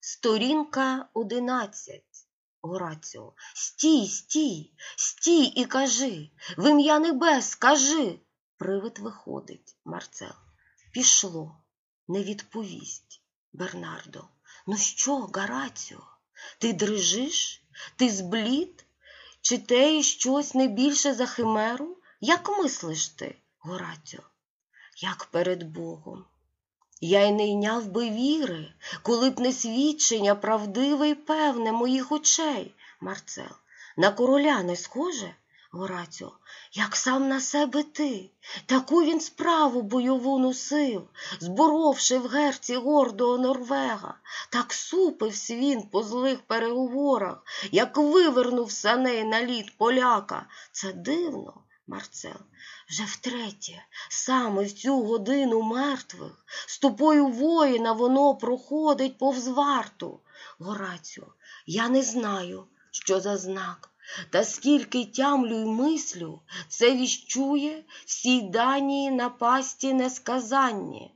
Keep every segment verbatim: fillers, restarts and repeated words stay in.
Сторінка одинадцять. Гораціо. Стій, стій, стій і кажи, в ім'я небес скажи. Привид виходить. Марцел. Пішло. Не відповість. Бернардо. Ну що, Гораціо, ти дрижиш? Ти зблід? Чи те щось не більше за химеру? Як мислиш ти, Гораціо? Як перед Богом. Я й не йняв би віри, коли б не свідчення правдиве й певне моїх очей. Марцел. На короля не схоже? Гораціо. Як сам на себе ти. Таку він справу бойову носив, зборовши в герці гордого Норвега. Так супився він по злих переговорах, як вивернув саней на лід поляка. Це дивно. Марцел. Вже втретє, саме в цю годину мертвих, з тобою воїна воно проходить повз варту. Гораціо. Я не знаю, що за знак, та скільки тямлю й мислю, це віщує всій данії напасті несказанні.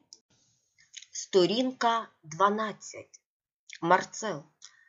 Сторінка дванадцять. Марцел.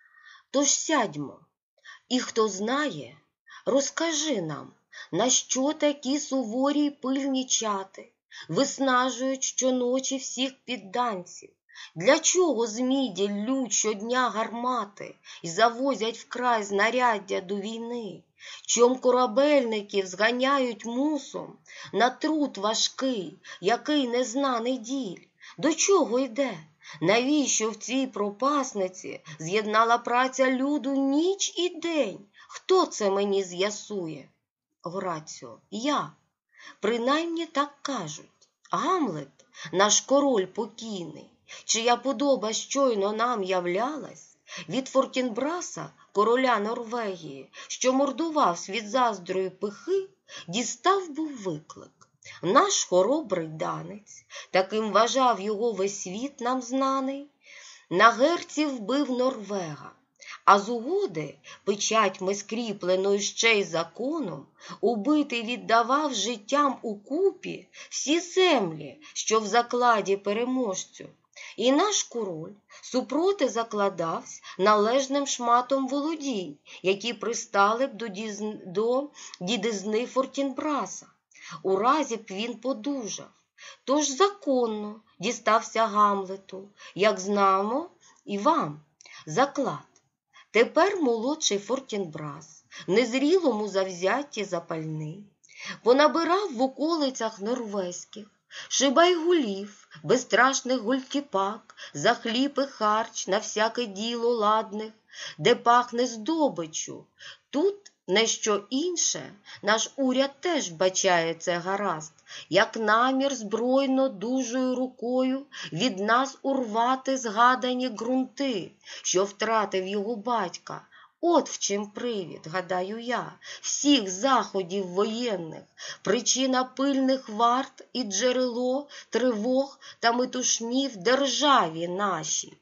Тож сядьмо, і хто знає, розкажи нам, на що такі суворі й пильні чати виснажують щоночі всіх підданців? Для чого зміді ллють щодня гармати й завозять вкрай знаряддя до війни? Чом корабельників зганяють мусом на труд важкий, який незнаний діль? До чого йде? Навіщо в цій пропасниці з'єднала праця люду ніч і день? Хто це мені з'ясує? Гораціо. Я. Принаймні так кажуть. Гамлет, наш король покійний, чия подоба щойно нам являлась, від Фортінбраса, короля Норвегії, що мордував від заздрої пихи, дістав був виклик. Наш хоробрий данець, таким вважав його весь світ нам знаний, на герці вбив Норвега. А з угоди, печатьми скріпленою ще й законом, убитий віддавав життям укупі всі землі, що в закладі переможцю. І наш король супроти закладавсь належним шматом володінь, які пристали б до, діз... до дідизни Фортінбраса. У разі б він подужав. Тож законно дістався Гамлету, як знамо і вам, заклад. Тепер молодший Фортінбрас, в незрілому завзятті запальний, понабирав в околицях норвезьких шибайгулів, безстрашних гультіпак, за хліб і харч на всяке діло ладних, де пахне здобичу. Тут не що інше, наш уряд теж бачає це гаразд, як намір збройно дужою рукою від нас урвати згадані ґрунти, що втратив його батька. От в чим привід, гадаю я, всіх заходів воєнних, причина пильних варт і джерело тривог та метушні в державі нашій.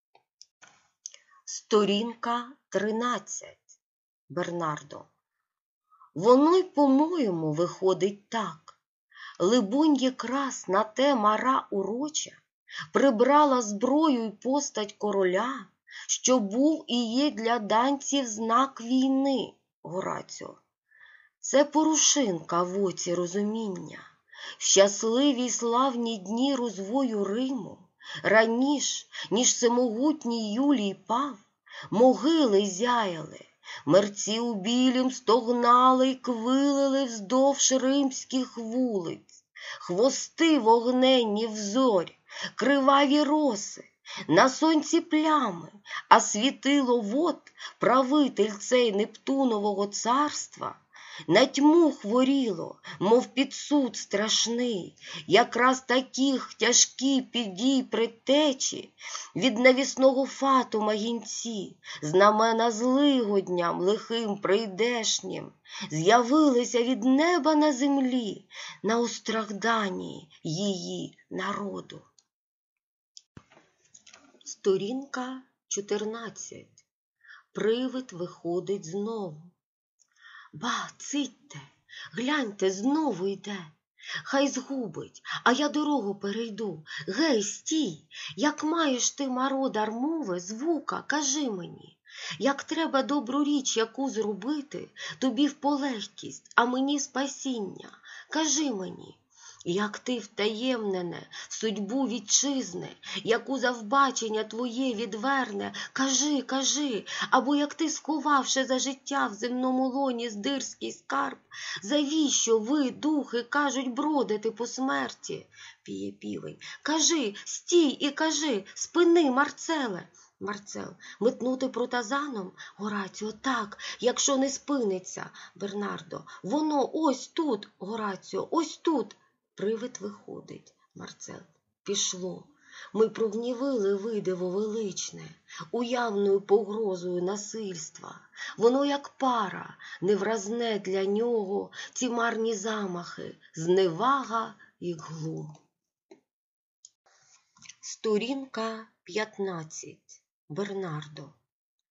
Сторінка тринадцять. Бернардо. Воно й, по-моєму, виходить так. Либонь, якраз на те мара уроча прибрала зброю й постать короля, що був і є для данців знак війни. Гораціо. Це порушинка в оці розуміння. В щасливі й славні дні розвою Риму, раніш, ніж всемогутній Юлій пав, могили зяяли, мерці у білім стогнали й квилили вздовж римських вулиць, хвости вогненні взорь, криваві роси, на сонці плями, а світило вод, правитель цей Нептунового царства, на тьму хворіло, мов під суд страшний, якраз таких тяжкі підій предтечі, від навісного фатума гінці, знамена злигодням лихим прийдешнім, з'явилися від неба на землі, на устражданні її народу. Сторінка чотирнадцять. Привид виходить знову. Ба, цитьте, гляньте, знову йде. Хай згубить, а я дорогу перейду. Гей, стій, як маєш ти, мародар, мови, звука, кажи мені. Як треба добру річ яку зробити, тобі в полегкість, а мені спасіння. Кажи мені, як ти втаємнене в судьбу вітчизни, яку завбачення твоє відверне, кажи, кажи, або як ти, сховавши за життя в земному лоні здирський скарб, завіщо ви, духи, кажуть, бродити по смерті? Піє півень. Кажи, стій і кажи, спини, Марцеле. Марцел. Метнути протазаном? Гораціо. Так, якщо не спиниться. Бернардо. Воно ось тут, Гораціо, ось тут. Привид виходить. Марцел. Пішло. Ми прогнівили видиво величне, уявною погрозою насильства. Воно, як пара, невразне для нього ці марні замахи, зневага і глум. Сторінка п'ятнадцять. Бернардо.